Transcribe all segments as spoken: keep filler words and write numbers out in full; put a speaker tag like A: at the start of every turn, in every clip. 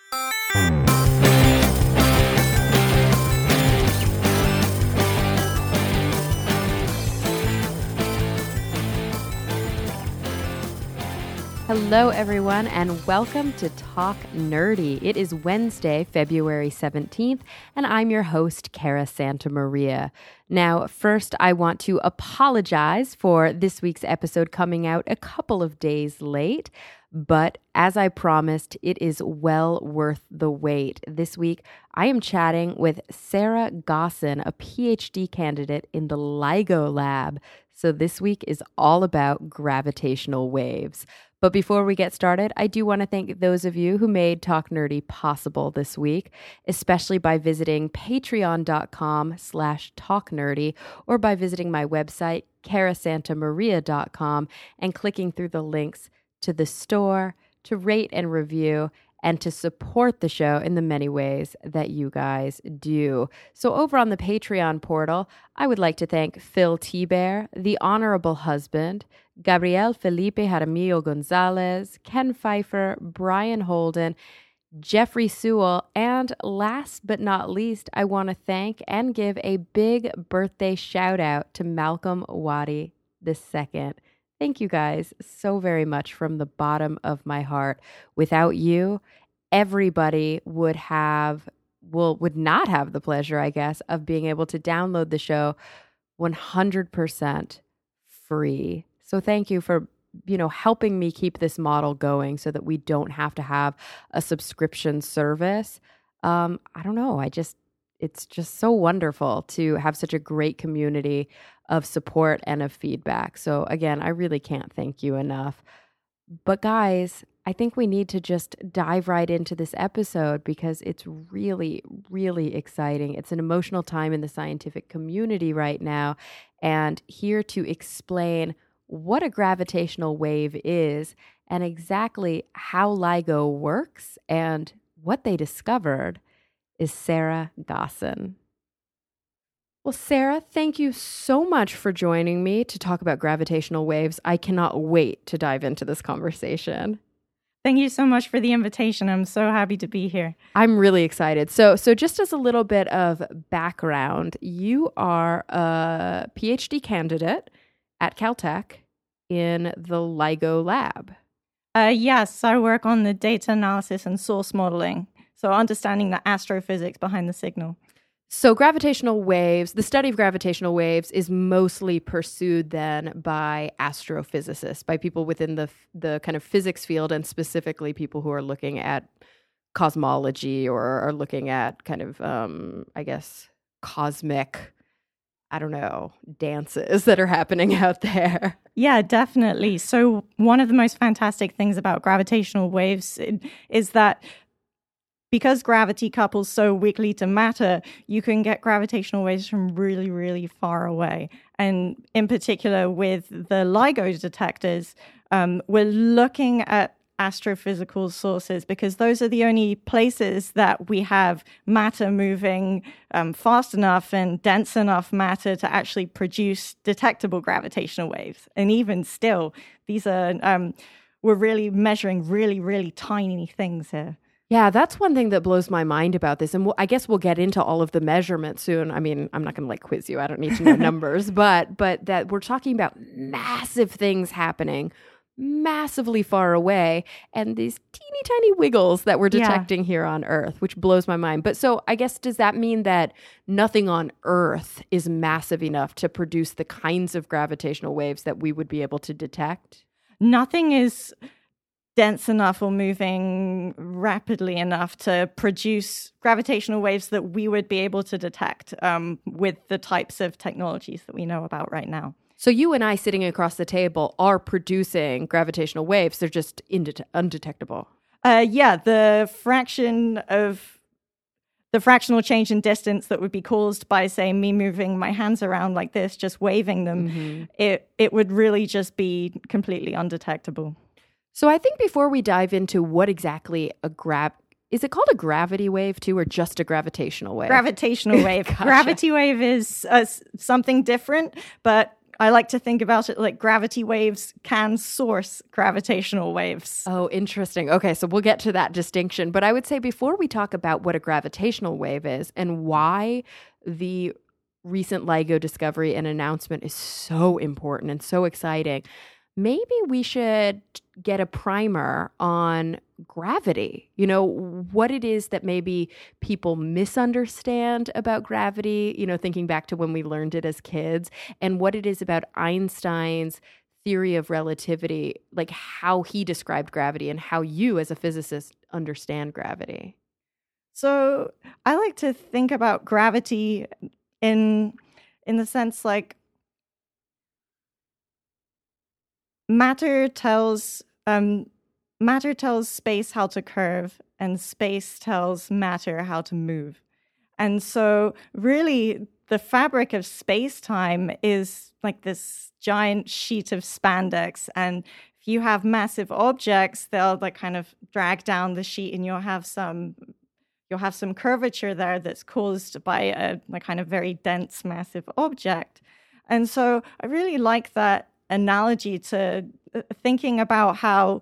A: Hello, everyone, and welcome to Talk Nerdy. It is Wednesday, February seventeenth, and I'm your host, Cara Santamaria. Now, first, I want to apologize for this week's episode coming out a couple of days late, but as I promised, it is well worth the wait. This week, I am chatting with Sarah Gossin, a P H D candidate in the LIGO lab. So this week is all about gravitational waves. But before we get started, I do want to thank those of you who made Talk Nerdy possible this week, especially by visiting patreon.com slash talknerdy or by visiting my website, cara santamaria dot com, and clicking through the links to the store, to rate and review, and to support the show in the many ways that you guys do. So over on the Patreon portal, I would like to thank Phil T-Bear, The Honorable Husband, Gabriel Felipe Jaramillo Gonzalez, Ken Pfeiffer, Brian Holden, Jeffrey Sewell, and last but not least, I want to thank and give a big birthday shout out to Malcolm Wadi the second. Thank you guys so very much from the bottom of my heart. Without you, everybody would have, well, would not have the pleasure, I guess, of being able to download the show one hundred percent free. So thank you for, you know, helping me keep this model going so that we don't have to have a subscription service. Um, I don't know. I just, it's just so wonderful to have such a great community of support and of feedback. So again, I really can't thank you enough. But guys, I think we need to just dive right into this episode because it's really, really exciting. It's an emotional time in the scientific community right now. And here to explain what a gravitational wave is and exactly how LIGO works and what they discovered is Sarah Gossin. Well, Sarah, thank you so much for joining me to talk about gravitational waves. I cannot wait to dive into this conversation.
B: Thank you so much for the invitation. I'm so happy to be here.
A: I'm really excited. So, so just as a little bit of background, you are a P H D candidate at Caltech in the LIGO lab.
B: Uh, yes, I work on the data analysis and source modeling, so understanding the astrophysics behind the signal.
A: So gravitational waves, the study of gravitational waves is mostly pursued then by astrophysicists, by people within the the kind of physics field, and specifically people who are looking at cosmology or are looking at kind of, um, I guess, cosmic, I don't know, dances that are happening out there.
B: Yeah, definitely. So one of the most fantastic things about gravitational waves is that because gravity couples so weakly to matter, you can get gravitational waves from really, really far away. And in particular, with the LIGO detectors, um, we're looking at astrophysical sources because those are the only places that we have matter moving um, fast enough and dense enough matter to actually produce detectable gravitational waves. And even still, these are, um, we're really measuring really, really tiny things here.
A: Yeah, that's one thing that blows my mind about this. And we'll, I guess we'll get into all of the measurements soon. I mean, I'm not going to like quiz you. I don't need to know numbers, but but that we're talking about massive things happening massively far away and these teeny tiny wiggles that we're detecting yeah. here on Earth, which blows my mind. But so I guess, does that mean that nothing on Earth is massive enough to produce the kinds of gravitational waves that we would be able to detect?
B: Nothing is dense enough or moving rapidly enough to produce gravitational waves that we would be able to detect um, with the types of technologies that we know about right now.
A: So you and I sitting across the table are producing gravitational waves. They're just indete- undetectable.
B: Uh, yeah, the fraction of the fractional change in distance that would be caused by, say, me moving my hands around like this, just waving them, mm-hmm. it it would really just be completely undetectable.
A: So I think before we dive into what exactly a grav... Is it called a gravity wave too, or just a gravitational wave?
B: Gravitational wave. Gotcha. Gravity wave is uh, something different, but I like to think about it like gravity waves can source gravitational waves.
A: Oh, interesting. Okay, so we'll get to that distinction. But I would say before we talk about what a gravitational wave is and why the recent LIGO discovery and announcement is so important and so exciting, maybe we should get a primer on gravity. You know, what it is that maybe people misunderstand about gravity, you know, thinking back to when we learned it as kids, and what it is about Einstein's theory of relativity, like how he described gravity and how you as a physicist understand gravity.
B: So I like to think about gravity in in the sense like Matter tells um, matter tells space how to curve, and space tells matter how to move. And so really the fabric of space-time is like this giant sheet of spandex. And if you have massive objects, they'll like kind of drag down the sheet, and you'll have some you'll have some curvature there that's caused by a, a kind of very dense, massive object. And so I really like that analogy to thinking about how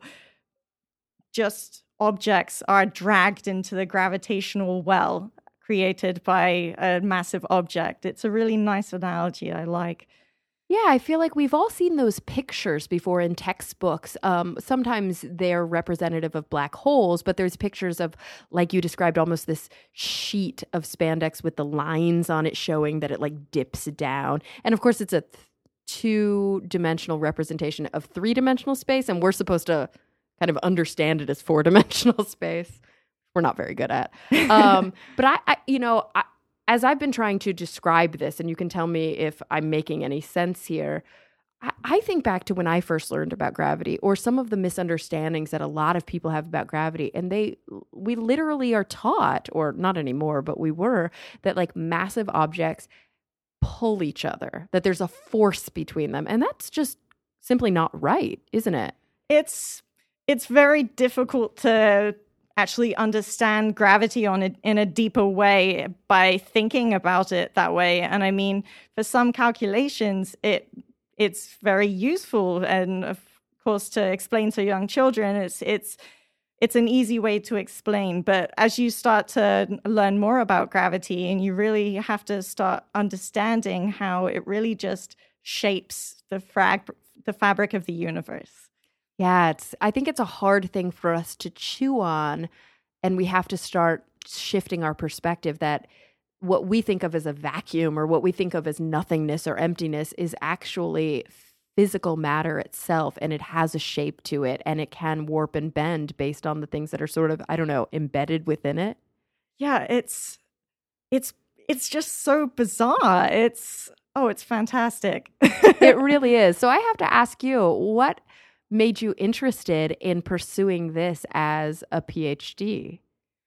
B: just objects are dragged into the gravitational well created by a massive object. It's a really nice analogy I like.
A: Yeah, I feel like we've all seen those pictures before in textbooks. Um, sometimes they're representative of black holes, but there's pictures of, like you described, almost this sheet of spandex with the lines on it showing that it like dips down. And of course, it's a th- two-dimensional representation of three-dimensional space, and we're supposed to kind of understand it as four-dimensional space. We're not very good at. Um, but I, I, you know, I, as I've been trying to describe this, and you can tell me if I'm making any sense here, I, I think back to when I first learned about gravity, or some of the misunderstandings that a lot of people have about gravity, and they, we literally are taught, or not anymore, but we were, that like massive objects pull each other, that there's a force between them. And that's just simply not right, isn't it?
B: It's it's very difficult to actually understand gravity on a, in a deeper way by thinking about it that way. And I mean, for some calculations, it it's very useful. And of course, to explain to young children, it's it's It's an easy way to explain, but as you start to learn more about gravity, and you really have to start understanding how it really just shapes the frag- the fabric of the universe.
A: Yeah, it's. I think it's a hard thing for us to chew on, and we have to start shifting our perspective that what we think of as a vacuum, or what we think of as nothingness or emptiness, is actually physical matter itself, and it has a shape to it, and it can warp and bend based on the things that are sort of, I don't know, embedded within it.
B: Yeah, it's it's it's just so bizarre. It's oh, it's fantastic.
A: It really is. So I have to ask you, what made you interested in pursuing this as a PhD?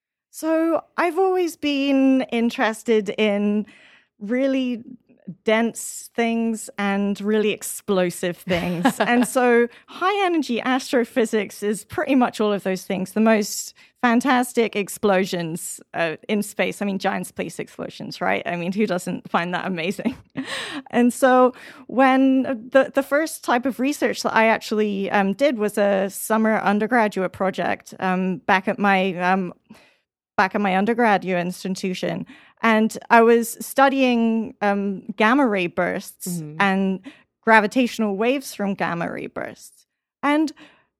B: So I've always been interested in really dense things and really explosive things. And so high energy astrophysics is pretty much all of those things. The most fantastic explosions uh, in space. I mean, giant space explosions, right? I mean, who doesn't find that amazing? And so when the, the first type of research that I actually um, did was a summer undergraduate project um, back at my um, back at my undergraduate institution. And I was studying um, gamma ray bursts mm-hmm. and gravitational waves from gamma ray bursts. And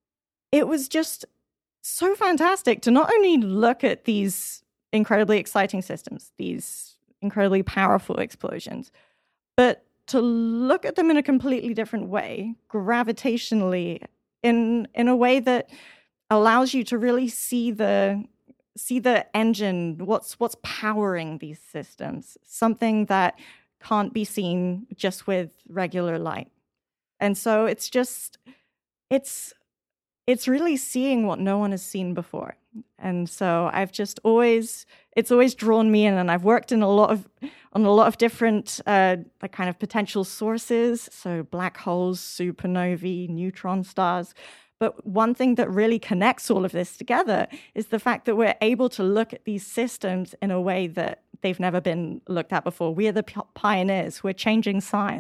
B: it was just so fantastic to not only look at these incredibly exciting systems, these incredibly powerful explosions, but to look at them in a completely different way, gravitationally, in in a way that allows you to really see the see the engine, what's what's powering these systems, something that can't be seen just with regular light. And so it's just, it's it's really seeing what no one has seen before. And so I've just always, it's always drawn me in, and I've worked in a lot of, on a lot of different uh, like kind of potential sources, so black holes, supernovae, neutron stars. But one thing that really connects all of this together is the fact that we're able to look at these systems in a way that they've never been looked at before. We are the p- pioneers. We're changing science.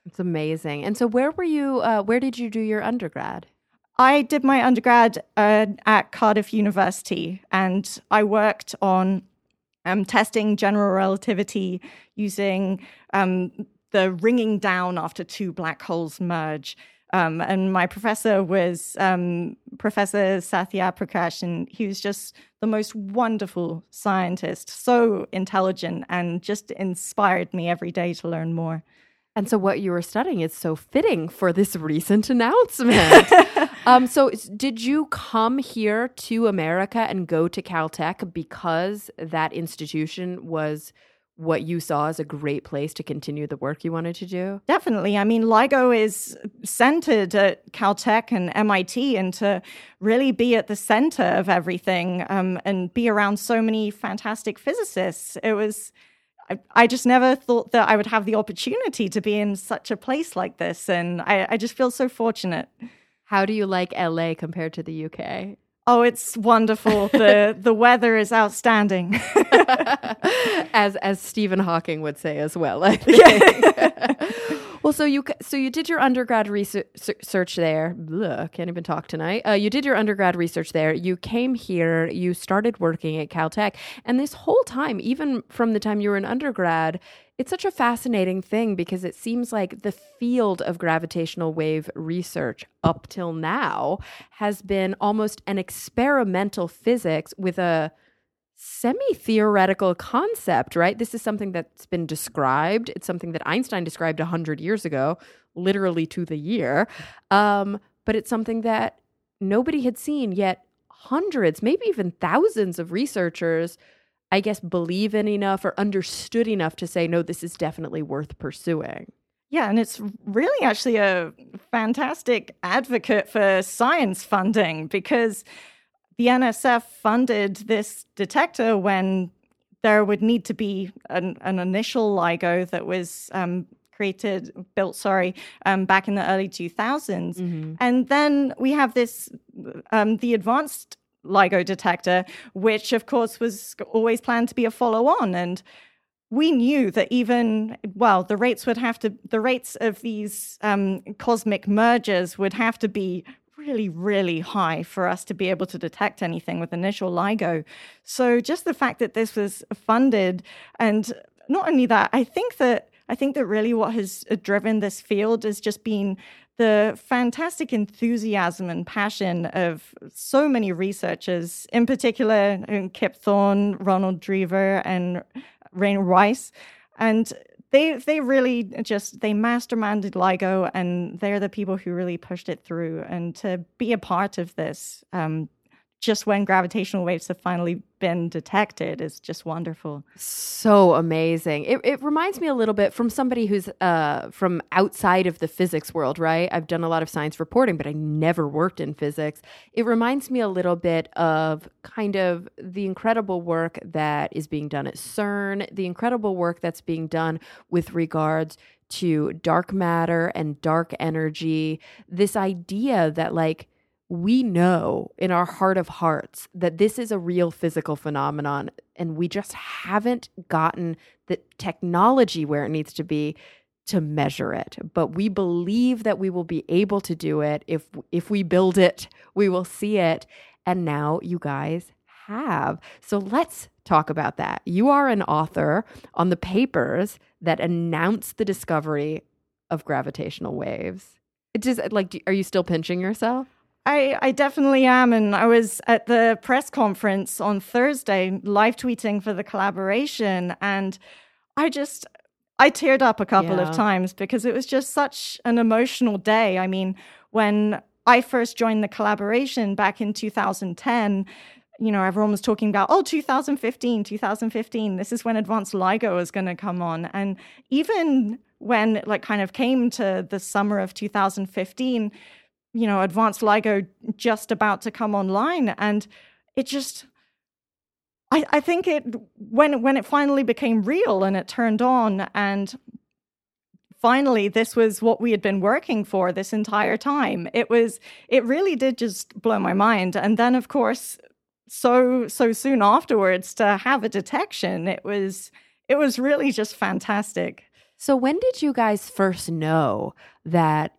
A: It's amazing. And so where were you, uh, where did you do your undergrad?
B: I did my undergrad uh, at Cardiff University, and I worked on um, testing general relativity using um, the ringing down after two black holes merge. Um, and my professor was um, Professor Sathya Prakash, and he was just the most wonderful scientist, so intelligent, and just inspired me every day to learn more.
A: And so what you were studying is so fitting for this recent announcement. um, so did you come here to America and go to Caltech because that institution was what you saw as a great place to continue the work you wanted to do?
B: Definitely. I mean, LIGO is centered at Caltech and M I T, and to really be at the center of everything um, and be around so many fantastic physicists, it was... I just never thought that I would have the opportunity to be in such a place like this. And I, I just feel so fortunate.
A: How do you like L A compared to the U K?
B: Oh, it's wonderful. The the weather is outstanding.
A: as as Stephen Hawking would say as well, I think. Well, so you so you did your undergrad research there. Ugh, can't even talk tonight. Uh, you did your undergrad research there. You came here. You started working at Caltech. And this whole time, even from the time you were an undergrad, it's such a fascinating thing because it seems like the field of gravitational wave research up till now has been almost an experimental physics with a semi-theoretical concept, right? This is something that's been described. It's something that Einstein described one hundred years ago, literally to the year. Um, but it's something that nobody had seen, yet hundreds, maybe even thousands of researchers, I guess, believe in enough or understood enough to say, no, this is definitely worth pursuing.
B: Yeah, and it's really actually a fantastic advocate for science funding, because the N S F funded this detector when there would need to be an, an initial LIGO that was um, created, built, sorry, um, back in the early two thousands. Mm-hmm. And then we have this, um, the advanced LIGO detector, which of course was always planned to be a follow-on. And we knew that even, well, the rates would have to, the rates of these um, cosmic mergers would have to be really, really high for us to be able to detect anything with initial LIGO. So just the fact that this was funded, and not only that, I think that I think that really what has driven this field has just been the fantastic enthusiasm and passion of so many researchers, in particular Kip Thorne, Ronald Drever, and Rainer Weiss. And They they really just, they masterminded LIGO, and they're the people who really pushed it through. And to be a part of this, um, just when gravitational waves have finally been detected, is just wonderful.
A: So amazing. It it reminds me a little bit from somebody who's uh, from outside of the physics world, right? I've done a lot of science reporting, but I never worked in physics. It reminds me a little bit of kind of the incredible work that is being done at CERN, the incredible work that's being done with regards to dark matter and dark energy. This idea that, like, we know in our heart of hearts that this is a real physical phenomenon, and we just haven't gotten the technology where it needs to be to measure it. But we believe that we will be able to do it. If if we build it, we will see it. And now you guys have. So let's talk about that. You are an author on the papers that announced the discovery of gravitational waves. It just, like, are you still pinching yourself?
B: I, I definitely am. And I was at the press conference on Thursday, live tweeting for the collaboration. And I just, I teared up a couple yeah. of times because it was just such an emotional day. I mean, when I first joined the collaboration back in two thousand ten, you know, everyone was talking about, oh, two thousand fifteen, two thousand fifteen, this is when advanced LIGO is going to come on. And even when it like kind of came to the summer of two thousand fifteen, you know, advanced LIGO just about to come online. And it just, I, I think it, when, when it finally became real and it turned on, and finally this was what we had been working for this entire time, it was, it really did just blow my mind. And then, of course, so, so soon afterwards to have a detection, it was, it was really just fantastic.
A: So when did you guys first know that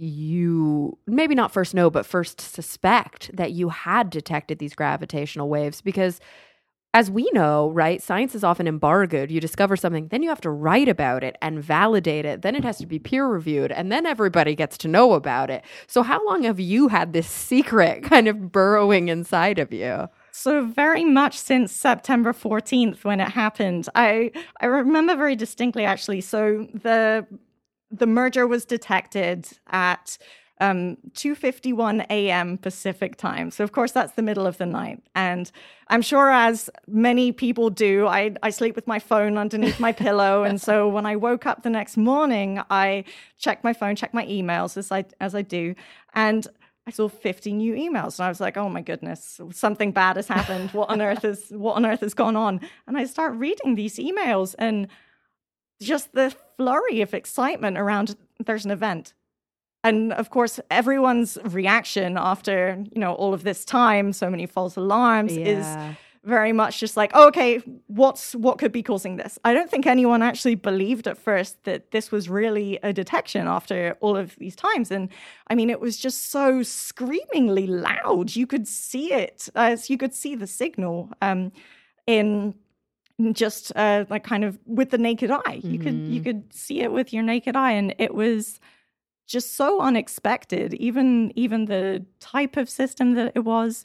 A: you, maybe not first know, but first suspect that you had detected these gravitational waves? Because as we know, right, science is often embargoed. You discover something, then you have to write about it and validate it. Then it has to be peer reviewed, and then everybody gets to know about it. So how long have you had this secret kind of burrowing inside of you?
B: So very much since September fourteenth when it happened. I I remember very distinctly, actually. So the the merger was detected at um, two fifty-one a.m. Pacific time. So, of course, that's the middle of the night. And I'm sure, as many people do, I, I sleep with my phone underneath my pillow. And so when I woke up the next morning, I checked my phone, checked my emails, as I, as I do. And I saw fifty new emails. And I was like, oh, my goodness, something bad has happened. What on earth is, what on earth has gone on? And I start reading these emails, and just the flurry of excitement around there's an event. And of course, everyone's reaction after, you know, all of this time, so many false alarms,
A: yeah.
B: is very much just like, oh, okay, what's what could be causing this? I don't think anyone actually believed at first that this was really a detection after all of these times. And I mean, it was just so screamingly loud. You could see it, as you could see the signal um, in just uh, like kind of with the naked eye. You mm-hmm. could you could see it with your naked eye, and it was just so unexpected. Even even the type of system that it was,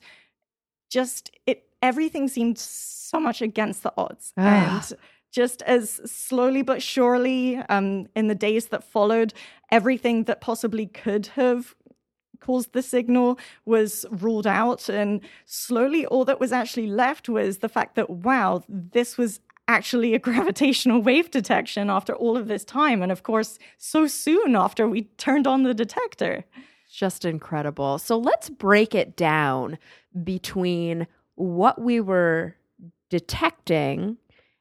B: just it everything seemed so much against the odds. And just as slowly but surely, um, in the days that followed, everything that possibly could have caused the signal was ruled out. And slowly all that was actually left was the fact that, wow, this was actually a gravitational wave detection after all of this time. And of course, so soon after we turned on the detector.
A: Just incredible. So let's break it down between what we were detecting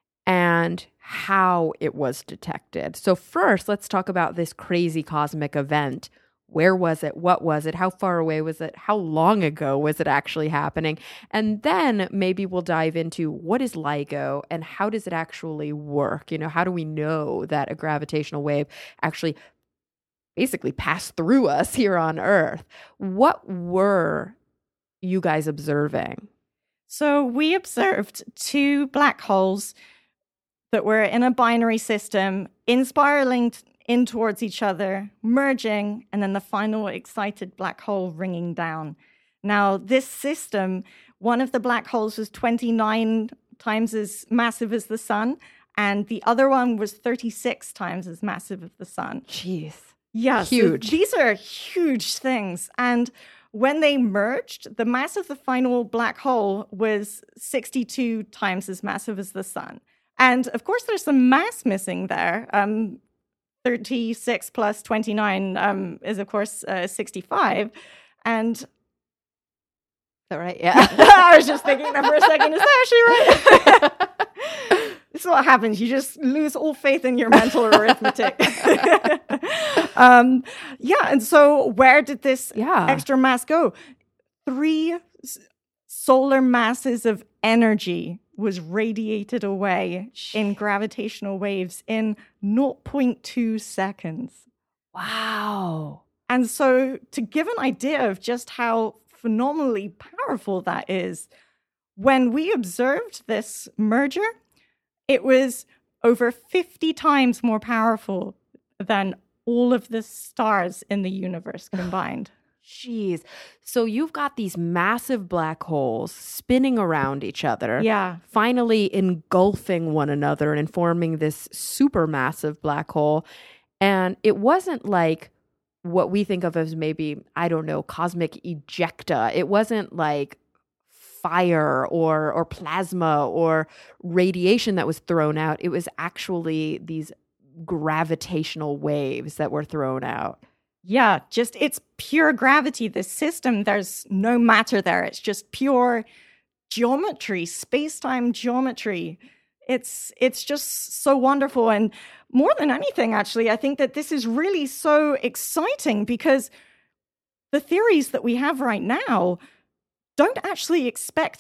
A: and how it was detected. So first, let's talk about this crazy cosmic event. Where was it? What was it? How far away was it? How long ago was it actually happening? And then maybe we'll dive into what is LIGO and how does it actually work? You know, how do we know that a gravitational wave actually basically passed through us here on Earth? What were you guys observing?
B: So we observed two black holes that were in a binary system, in spiraling t- in towards each other, merging, and then the final excited black hole ringing down. Now, this system, one of the black holes was twenty-nine times as massive as the sun, and the other one was thirty-six times as massive as the sun.
A: Jeez.
B: Yeah,
A: huge.
B: So these are huge things. And when they merged, the mass of the final black hole was sixty-two times as massive as the sun. And of course, there's some mass missing there. Um, thirty-six plus twenty-nine um, is, of course, uh, sixty-five. And is
A: that right? Yeah.
B: I was just thinking that for a second. Is that actually right? This is what happens. You just lose all faith in your mental arithmetic. um, yeah. And so where did this
A: yeah.
B: extra mass go? Three s- solar masses of energy was radiated away in gravitational waves in zero point two seconds.
A: Wow.
B: And so to give an idea of just how phenomenally powerful that is, when we observed this merger, it was over fifty times more powerful than all of the stars in the universe combined.
A: Jeez. So you've got these massive black holes spinning around each other.
B: Yeah.
A: Finally engulfing one another and forming this supermassive black hole. And it wasn't like what we think of as maybe, I don't know, cosmic ejecta. It wasn't like fire or or plasma or radiation that was thrown out. It was actually these gravitational waves that were thrown out.
B: Yeah, just it's pure gravity. This system, there's no matter there. It's just pure geometry, space-time geometry. It's it's just so wonderful. And more than anything, actually, I think that this is really so exciting because the theories that we have right now don't actually expect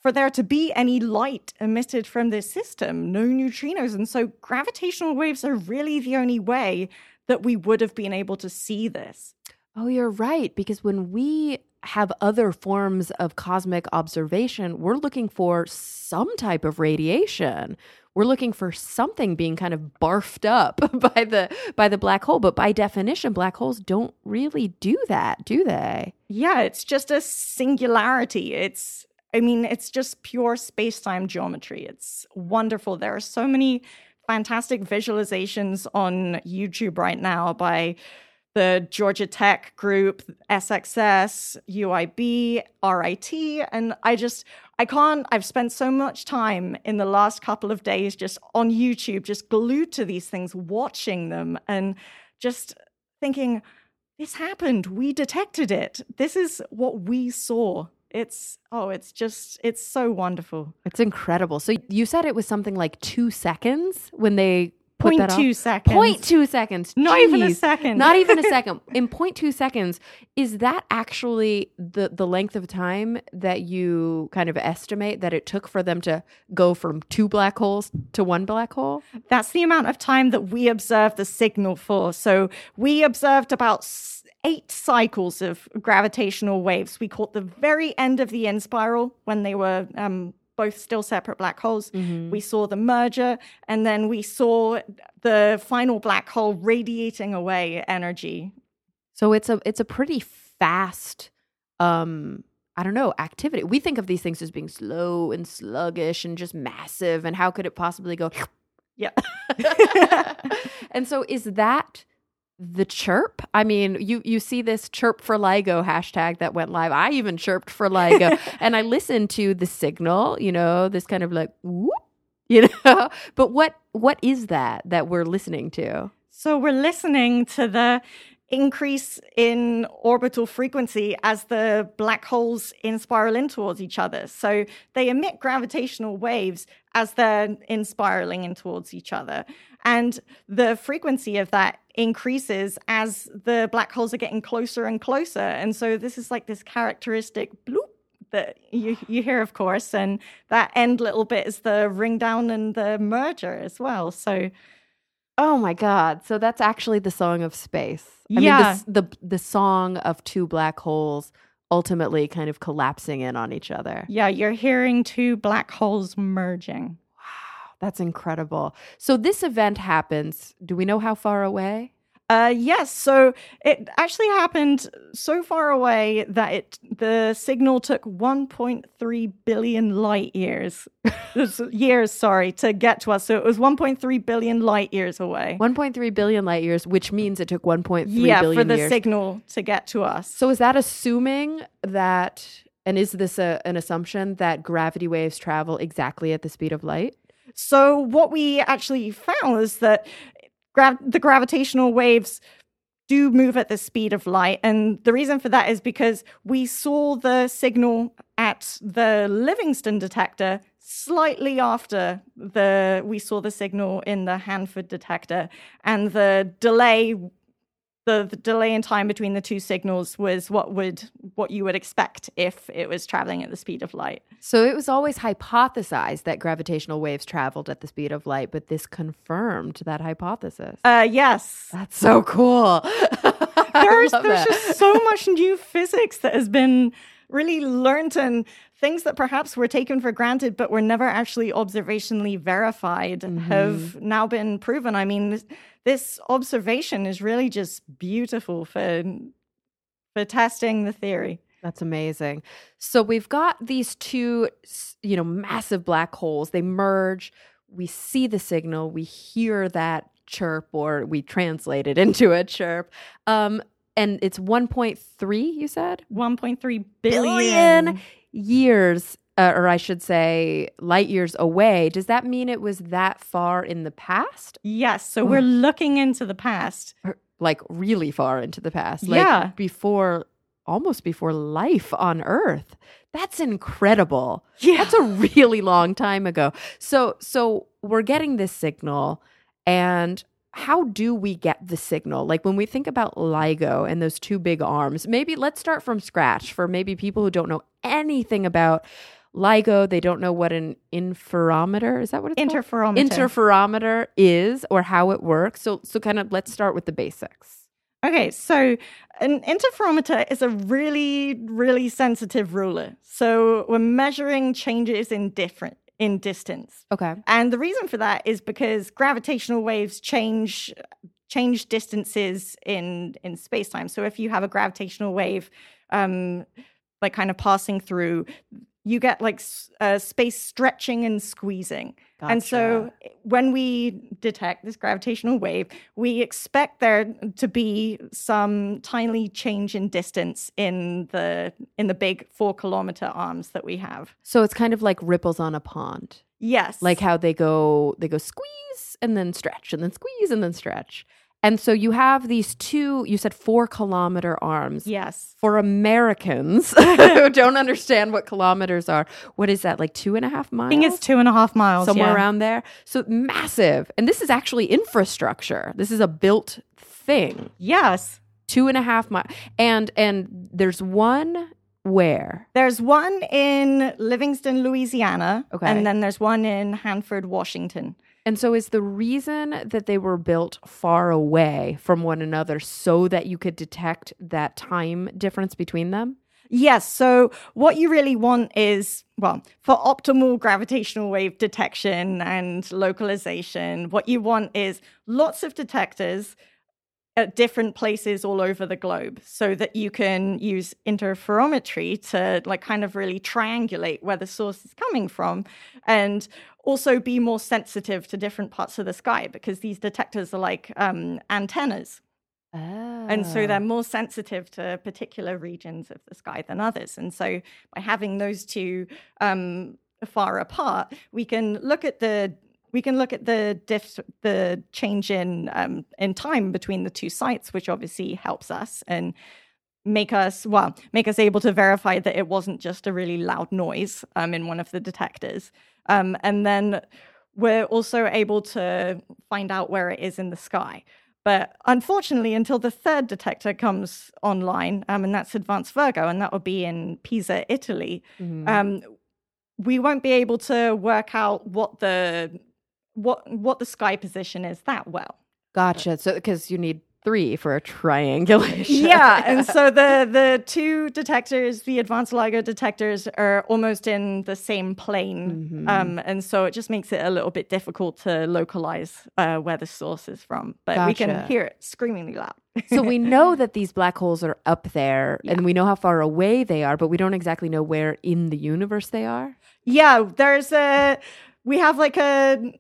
B: for there to be any light emitted from this system, no neutrinos. And so gravitational waves are really the only way that we would have been able to see this.
A: Oh, you're right. Because when we have other forms of cosmic observation, we're looking for some type of radiation. We're looking for something being kind of barfed up by the by the black hole. But by definition, black holes don't really do that, do they?
B: Yeah, it's just a singularity. It's, I mean, it's just pure space-time geometry. It's wonderful. There are so many fantastic visualizations on YouTube right now by the Georgia Tech group, S X S, U I B, R I T. And I just, I can't, I've spent so much time in the last couple of days just on YouTube, just glued to these things, watching them and just thinking, this happened. We detected it. This is what we saw. It's, oh, it's just, it's so wonderful.
A: It's incredible. So you said it was something like two seconds when they put
B: Point
A: that
B: two
A: off?
B: seconds.
A: Point two seconds.
B: Not
A: Jeez.
B: even a second.
A: Not even a second. In point two seconds, is that actually the, the length of time that you kind of estimate that it took for them to go from two black holes to one black hole?
B: That's the amount of time that we observed the signal for. So we observed about eight cycles of gravitational waves. We caught the very end of the end spiral when they were um, both still separate black holes. Mm-hmm. We saw the merger, and then we saw the final black hole radiating away energy.
A: So it's a it's a pretty fast, um, I don't know, activity. We think of these things as being slow and sluggish and just massive, and how could it possibly go?
B: Yeah.
A: And so is that the chirp? I mean, you you see this chirp for LIGO hashtag that went live. I even chirped for LIGO. And I listened to the signal, you know, this kind of like, whoop, you know. But what what is that that we're listening to?
B: So we're listening to the increase in orbital frequency as the black holes in spiral in towards each other. So they emit gravitational waves as they're in spiraling in towards each other. And the frequency of that increases as the black holes are getting closer and closer. And so this is like this characteristic bloop that you, you hear, of course. And that end little bit is the ring down and the merger as well. So,
A: oh my God. So that's actually the song of space. I
B: yeah.
A: mean, the, the, the song of two black holes ultimately kind of collapsing in on each other.
B: Yeah, you're hearing two black holes merging.
A: That's incredible. So this event happens. Do we know how far away?
B: Uh, yes. So it actually happened so far away that it the signal took one point three billion light years. years, sorry, to get to us. So it was one point three billion light years away.
A: one point three billion light years, which means it took one point three
B: yeah,
A: billion years.
B: Yeah, for the signal to get to us.
A: So is that assuming that, and is this a, an assumption that gravity waves travel exactly at the speed of light?
B: So what we actually found is that gra- the gravitational waves do move at the speed of light. And the reason for that is because we saw the signal at the Livingston detector slightly after the we saw the signal in the Hanford detector. And the delay The, the delay in time between the two signals was what would what you would expect if it was traveling at the speed of light.
A: So it was always hypothesized that gravitational waves traveled at the speed of light, but this confirmed that hypothesis.
B: Uh, yes.
A: That's so cool.
B: There's, there's just so much new physics that has been really learned, and things that perhaps were taken for granted but were never actually observationally verified mm-hmm. have now been proven. I mean, this, this observation is really just beautiful for for testing the theory.
A: That's amazing. So we've got these two, you know, massive black holes. They merge. We see the signal. We hear that chirp, or we translate it into a chirp. Um, and it's one point three, you said?
B: one point three billion.
A: billion years, uh, or I should say light years away. Does that mean it was that far in the past?
B: Yes. So we're looking into the past.
A: Or, like really far into the past. Like
B: yeah.
A: Before, almost before life on Earth. That's incredible.
B: Yeah.
A: That's a really long time ago. So, so we're getting this signal, and how do we get the signal? Like when we think about LIGO and those two big arms, maybe let's start from scratch for maybe people who don't know anything about LIGO. They don't know what an interferometer, is that what it's
B: Interferometer.
A: called? Interferometer is, or how it works. So, so kind of let's start with the basics.
B: Okay, so an interferometer is a really, really sensitive ruler. So we're measuring changes in different in distance.
A: Okay.
B: And the reason for that is because gravitational waves change change distances in in space-time. So if you have a gravitational wave um, like kind of passing through, you get like uh, space stretching and squeezing.
A: Gotcha.
B: And so when we detect this gravitational wave, we expect there to be some tiny change in distance in the in the big four kilometer arms that we have.
A: So it's kind of like ripples on a pond.
B: Yes.
A: Like how they go they go squeeze and then stretch and then squeeze and then stretch. And so you have these two, you said four kilometer arms.
B: Yes.
A: For Americans who don't understand what kilometers are, what is that, like two and a half miles?
B: I think it's two and a half miles.
A: Somewhere
B: yeah.
A: around there. So massive. And this is actually infrastructure. This is a built thing.
B: Yes.
A: Two and a half miles. And, and there's one where?
B: There's one in Livingston, Louisiana.
A: Okay.
B: And then there's one in Hanford, Washington.
A: And so is the reason that they were built far away from one another so that you could detect that time difference between them?
B: Yes. So what you really want is, well, for optimal gravitational wave detection and localization, what you want is lots of detectors at different places all over the globe so that you can use interferometry to like kind of really triangulate where the source is coming from and also be more sensitive to different parts of the sky because these detectors are like um, antennas.
A: Oh.
B: And so they're more sensitive to particular regions of the sky than others. And so by having those two um, far apart, we can look at the we can look at the diff, the change in um, in time between the two sites, which obviously helps us and make us well make us able to verify that it wasn't just a really loud noise um, in one of the detectors. Um, and then we're also able to find out where it is in the sky. But unfortunately, until the third detector comes online, um, and that's Advanced Virgo, and that will be in Pisa, Italy, mm-hmm. um, we won't be able to work out what the what what the sky position is that well.
A: Gotcha. So because you need three for a triangulation.
B: Yeah, and so the the two detectors, the advanced LIGO detectors, are almost in the same plane, mm-hmm. um, and so it just makes it a little bit difficult to localize uh, where the source is from. But gotcha. We can hear it screamingly loud.
A: So we know that these black holes are up there, yeah. and we know how far away they are, but we don't exactly know where in the universe they are.
B: Yeah, there's a we have like a.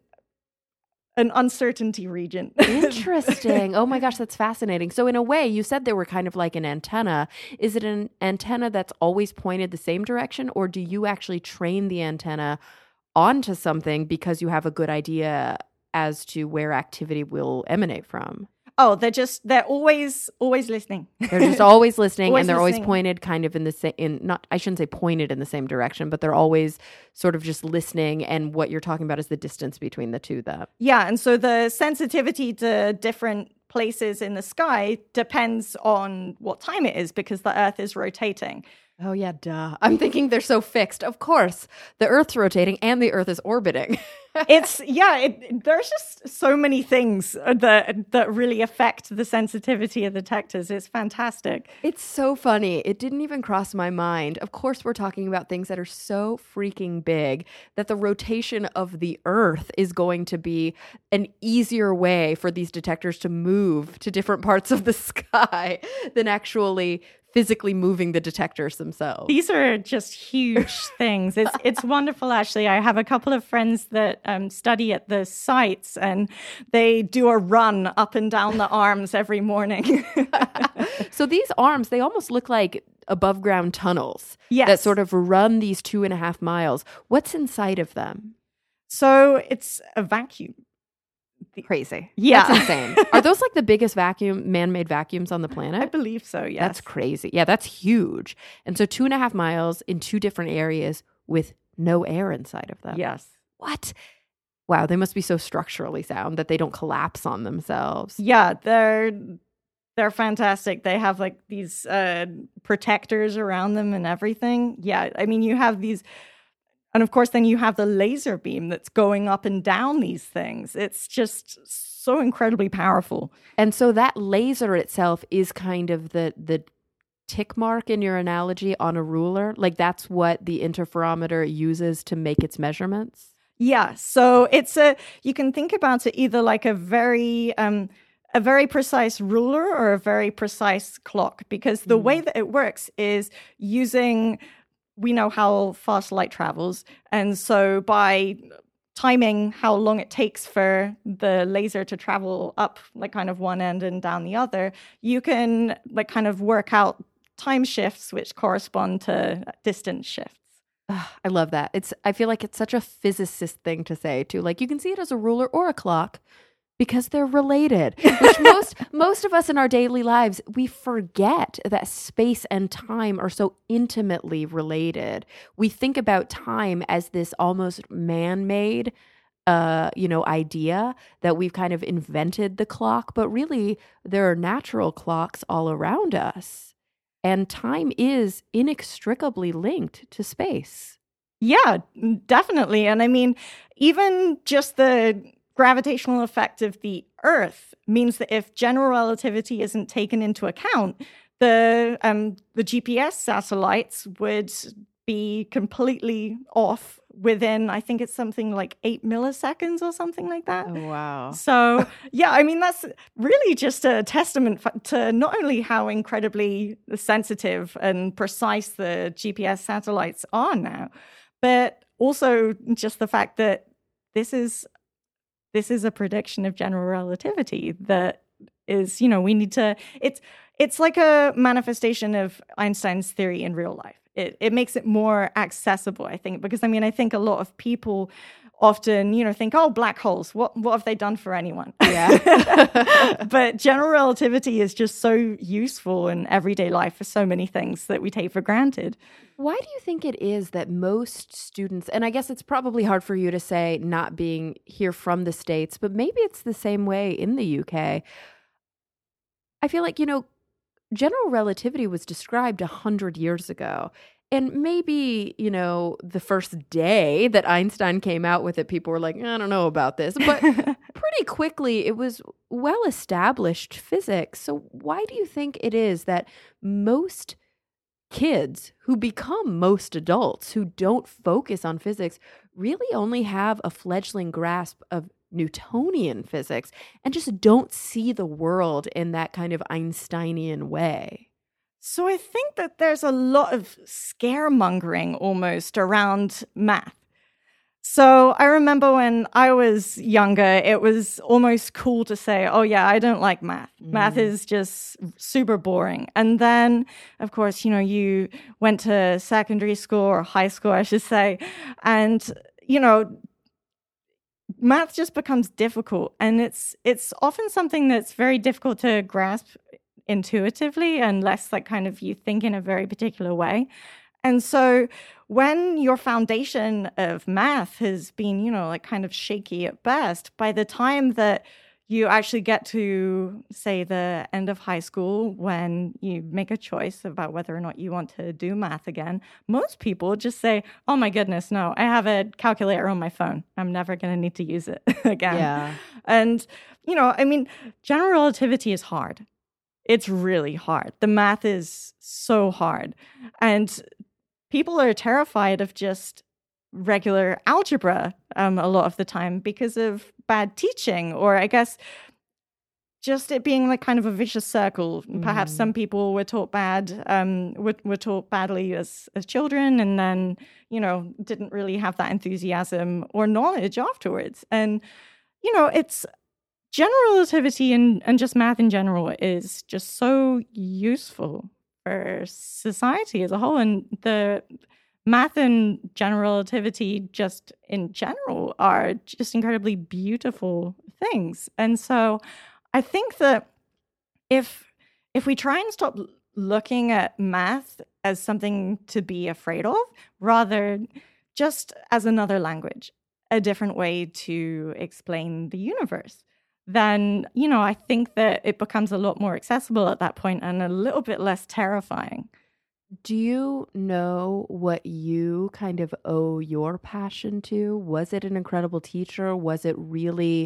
B: an uncertainty region.
A: Interesting. Oh my gosh, that's fascinating. So in a way, you said they were kind of like an antenna. Is it an antenna that's always pointed the same direction, or do you actually train the antenna onto something because you have a good idea as to where activity will emanate from?
B: Oh, they're just, they're always, always listening.
A: They're just always listening
B: always
A: and they're
B: listening.
A: always pointed kind of in the same, in not, I shouldn't say pointed in the same direction, but they're always sort of just listening. And what you're talking about is the distance between the two of them.
B: Yeah. And so the sensitivity to different places in the sky depends on what time it is because the Earth is rotating.
A: Oh, yeah, duh. I'm thinking they're so fixed. Of course, the Earth's rotating and the Earth is orbiting.
B: It's, yeah, it, there's just so many things that that really affect the sensitivity of the detectors. It's fantastic.
A: It's so funny. It didn't even cross my mind. Of course, we're talking about things that are so freaking big that the rotation of the Earth is going to be an easier way for these detectors to move to different parts of the sky than actually physically moving the detectors themselves.
B: These are just huge things. It's it's wonderful, actually. I have a couple of friends that um, study at the sites, and they do a run up and down the arms every morning.
A: So these arms, they almost look like above ground tunnels
B: yes.
A: that sort of run these two and a half miles. What's inside of them?
B: So it's a vacuum.
A: Crazy.
B: Yeah.
A: That's insane. Are those like the biggest vacuum, man-made vacuums on the planet?
B: I believe so, yes.
A: That's crazy. Yeah, that's huge. And so two and a half miles in two different areas with no air inside of them.
B: Yes.
A: What? Wow, they must be so structurally sound that they don't collapse on themselves.
B: Yeah, they're they're fantastic. They have like these uh, protectors around them and everything. Yeah, I mean, you have these And of course, then you have the laser beam that's going up and down these things. It's just so incredibly powerful.
A: And so that laser itself is kind of the the tick mark in your analogy on a ruler. Like that's what the interferometer uses to make its measurements.
B: Yeah. So it's a, you can think about it either like a very, um, a very precise ruler or a very precise clock, because the mm. way that it works is using, we know how fast light travels. And so by timing how long it takes for the laser to travel up like kind of one end and down the other, you can like kind of work out time shifts which correspond to distance shifts.
A: I love that. It's, I feel like it's such a physicist thing to say too. Like you can see it as a ruler or a clock because they're related, which most, most of us in our daily lives, we forget that space and time are so intimately related. We think about time as this almost man-made, uh, you know, idea that we've kind of invented the clock, but really there are natural clocks all around us. And time is inextricably linked to space.
B: Yeah, definitely. And I mean, even just the gravitational effect of the Earth means that if general relativity isn't taken into account, the um, the G P S satellites would be completely off within, I think it's something like eight milliseconds or something like that.
A: Oh, wow.
B: So, yeah, I mean, that's really just a testament to not only how incredibly sensitive and precise the G P S satellites are now, but also just the fact that this is this is a prediction of general relativity that is, you know, we need to, it's it's like a manifestation of Einstein's theory in real life. It it makes it more accessible, I think, because I mean, I think a lot of people often, you know, think, oh, black holes, what what have they done for anyone?
A: Yeah.
B: But general relativity is just so useful in everyday life for so many things that we take for granted.
A: Why do you think it is that most students, and I guess it's probably hard for you to say not being here from the States, but maybe it's the same way in the U K. I feel like, you know, general relativity was described a hundred years ago. And maybe, you know, the first day that Einstein came out with it, people were like, I don't know about this. But pretty quickly, it was well-established physics. So why do you think it is that most kids who become most adults who don't focus on physics really only have a fledgling grasp of Newtonian physics and just don't see the world in that kind of Einsteinian way?
B: So I think that there's a lot of scaremongering almost around math. So I remember when I was younger, it was almost cool to say, oh yeah, I don't like math. Mm. Math is just super boring. And then, of course, you know, you went to secondary school or high school, I should say, and, you know, math just becomes difficult. And it's it's often something that's very difficult to grasp intuitively unless like kind of you think in a very particular way. And so when your foundation of math has been, you know, like kind of shaky at best, by the time that you actually get to, say, the end of high school, when you make a choice about whether or not you want to do math again, most people just say, oh my goodness, no, I have a calculator on my phone. I'm never going to need to use it again.
A: Yeah.
B: And, you know, I mean, general relativity is hard. It's really hard. The math is so hard. And people are terrified of just regular algebra um, a lot of the time because of bad teaching, or I guess just it being like kind of a vicious circle. Mm. Perhaps some people were taught bad, um, were, were taught badly as, as children, and then, you know, didn't really have that enthusiasm or knowledge afterwards. And, you know, it's general relativity and, and just math in general is just so useful for society as a whole. And the math and general relativity just in general are just incredibly beautiful things. And so I think that if if we try and stop looking at math as something to be afraid of, rather just as another language, a different way to explain the universe, then, you know, I think that it becomes a lot more accessible at that point and a little bit less terrifying.
A: Do you know what you kind of owe your passion to? Was it an incredible teacher? Was it really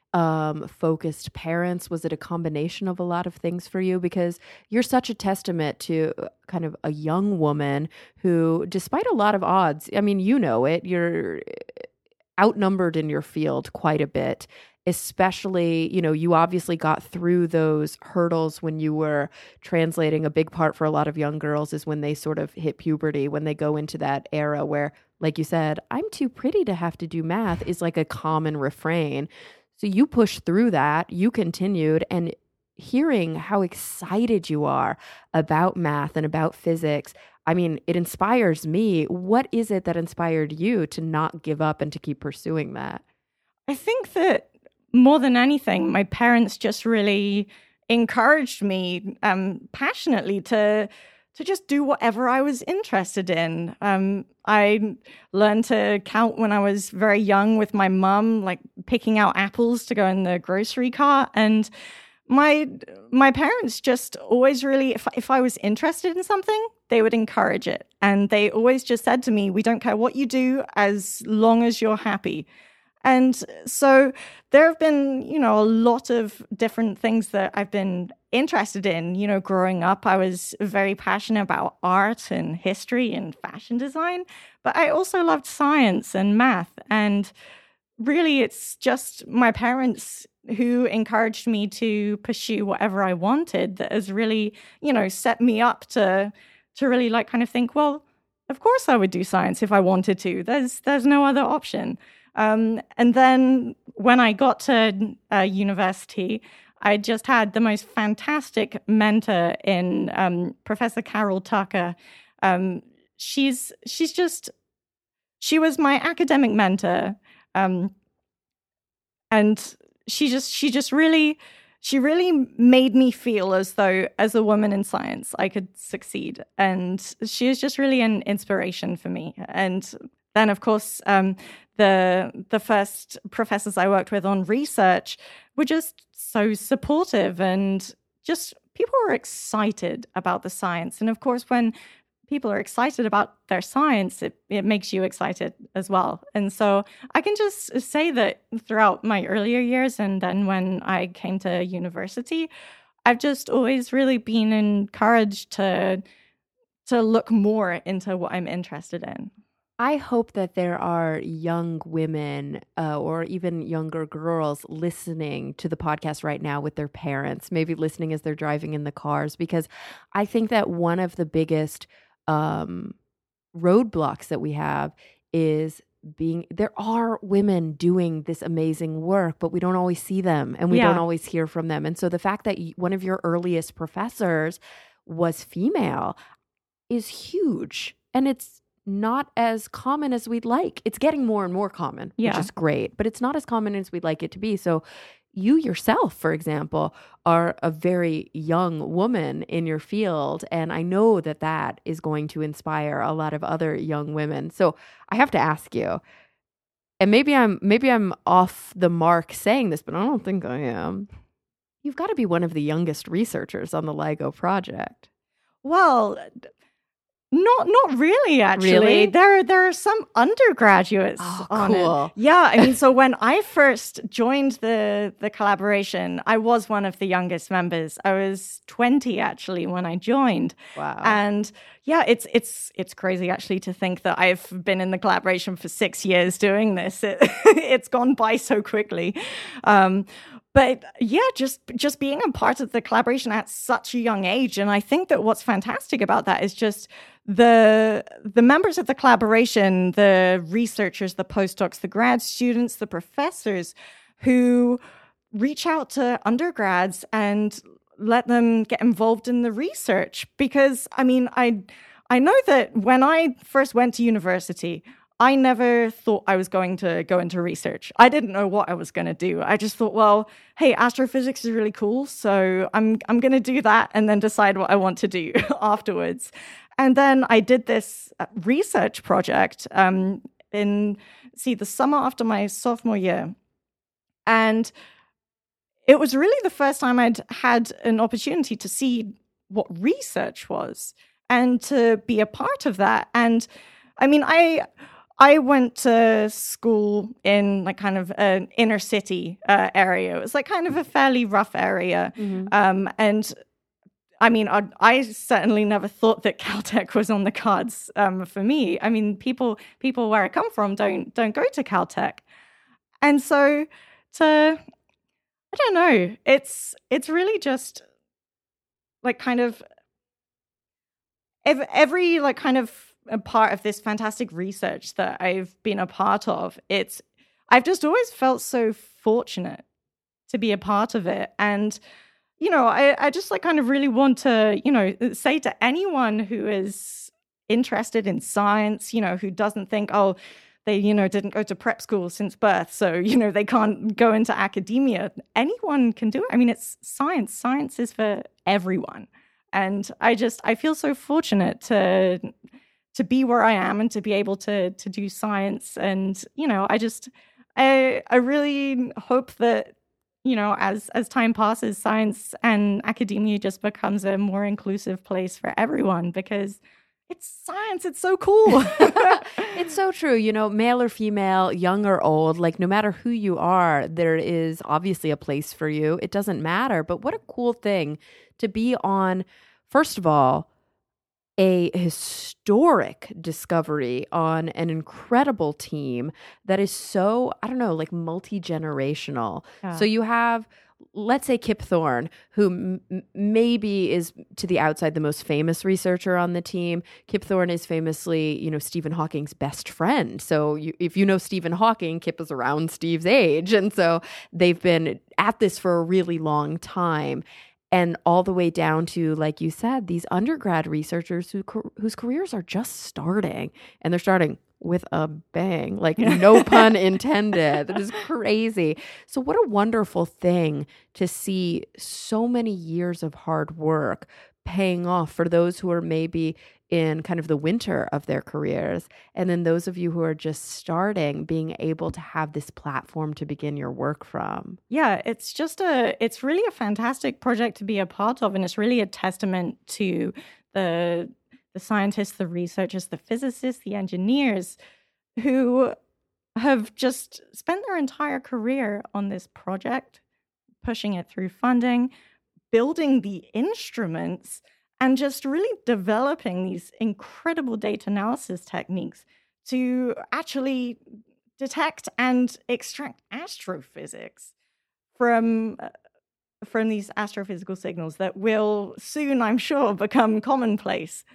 A: um, focused parents? Was it a combination of a lot of things for you? Because you're such a testament to uh, kind of a young woman who, despite a lot of odds, I mean, you know it, you're outnumbered in your field quite a bit, especially, you know, you obviously got through those hurdles when you were translating. A big part for a lot of young girls is when they sort of hit puberty, when they go into that era where, like you said, I'm too pretty to have to do math is like a common refrain. So you pushed through that, you continued, and hearing how excited you are about math and about physics, I mean, it inspires me. What is it that inspired you to not give up and to keep pursuing that?
B: I think that more than anything, my parents just really encouraged me um, passionately to to just do whatever I was interested in. Um, I learned to count when I was very young with my mum, like picking out apples to go in the grocery cart. And my my parents just always really, if, if I was interested in something, they would encourage it. And they always just said to me, we don't care what you do as long as you're happy. And so there have been, you know, a lot of different things that I've been interested in. You know, growing up, I was very passionate about art and history and fashion design, but I also loved science and math. And really, it's just my parents who encouraged me to pursue whatever I wanted that has really, you know, set me up to to really like kind of think, well, of course I would do science if I wanted to. There's there's no other option. Um, and then when I got to uh, university, I just had the most fantastic mentor in um, Professor Carol Tucker. Um, she's she's just she was my academic mentor, um, and she just she just really she really made me feel as though as a woman in science I could succeed, and she is just really an inspiration for me. And then, of course, um, the the first professors I worked with on research were just so supportive, and just people were excited about the science. And of course, when people are excited about their science, it, it makes you excited as well. And so I can just say that throughout my earlier years, and then when I came to university, I've just always really been encouraged to to look more into what I'm interested in.
A: I hope that there are young women uh, or even younger girls listening to the podcast right now with their parents, maybe listening as they're driving in the cars, because I think that one of the biggest um, roadblocks that we have is being, there are women doing this amazing work, but we don't always see them and we
B: Yeah.
A: don't always hear from them. And so the fact that y- one of your earliest professors was female is huge. And it's not as common as we'd like. It's getting more and more common,
B: Yeah.
A: which is great, but it's not as common as we'd like it to be. So you yourself, for example, are a very young woman in your field, and I know that that is going to inspire a lot of other young women. So I have to ask you, and maybe I'm maybe I'm off the mark saying this, but I don't think I am. You've got to be one of the youngest researchers on the LIGO project.
B: Well, Not not really, actually.
A: Really?
B: There there are some undergraduates
A: Oh,
B: on
A: cool.
B: it. Yeah, I mean, so when I first joined the the collaboration, I was one of the youngest members. I was twenty actually when I joined.
A: Wow.
B: And yeah, it's it's it's crazy actually to think that I've been in the collaboration for six years doing this. It, it's gone by so quickly. Um, But yeah, just just being a part of the collaboration at such a young age. And I think that what's fantastic about that is just the the members of the collaboration, the researchers, the postdocs, the grad students, the professors who reach out to undergrads and let them get involved in the research. Because, I mean, I I know that when I first went to university, I never thought I was going to go into research. I didn't know what I was going to do. I just thought, well, hey, astrophysics is really cool, so I'm I'm going to do that and then decide what I want to do afterwards. And then I did this research project um, in, see, the summer after my sophomore year. And it was really the first time I'd had an opportunity to see what research was. and to be a part of that. And I mean, I I went to school in like kind of an inner city uh, area. It was like kind of a fairly rough area. Mm-hmm. Um, and I mean, I, I certainly never thought that Caltech was on the cards um, for me. I mean, people people where I come from don't don't go to Caltech. And so to, I don't know, it's it's really just like kind of every, every like kind of a part of this fantastic research that I've been a part of. It's I've just always felt so fortunate to be a part of it. And, you know, I, I just like kind of really want to, you know, say to anyone who is interested in science, you know, who doesn't think, oh, they, you know, didn't go to prep school since birth, so, you know, they can't go into academia. Anyone can do it. I mean, it's science. Science is for everyone. And I just, I feel so fortunate to to be where I am and to be able to to do science. And, you know, I just, I I really hope that, you know, as as time passes, science and academia just becomes a more inclusive place for everyone, because it's science. It's so cool.
A: It's so true. You know, male or female, young or old, like no matter who you are, there is obviously a place for you. It doesn't matter. But what a cool thing to be on, first of all, a historic discovery on an incredible team that is so, I don't know, like multi-generational. Yeah. So you have, let's say, Kip Thorne, who m- maybe is to the outside the most famous researcher on the team. Kip Thorne is famously, you know, Stephen Hawking's best friend. So you, if you know Stephen Hawking, Kip is around Steve's age. And so they've been at this for a really long time. And all the way down to, like you said, these undergrad researchers who whose careers are just starting. And they're starting with a bang, like no pun intended. That is crazy. So what a wonderful thing to see so many years of hard work paying off for those who are maybe in kind of the winter of their careers. And then those of you who are just starting, being able to have this platform to begin your work from.
B: Yeah, it's just a, it's really a fantastic project to be a part of. And it's really a testament to the the scientists, the researchers, the physicists, the engineers who have just spent their entire career on this project, pushing it through funding, building the instruments, and just really developing these incredible data analysis techniques to actually detect and extract astrophysics from, uh, from these astrophysical signals that will soon, I'm sure, become commonplace.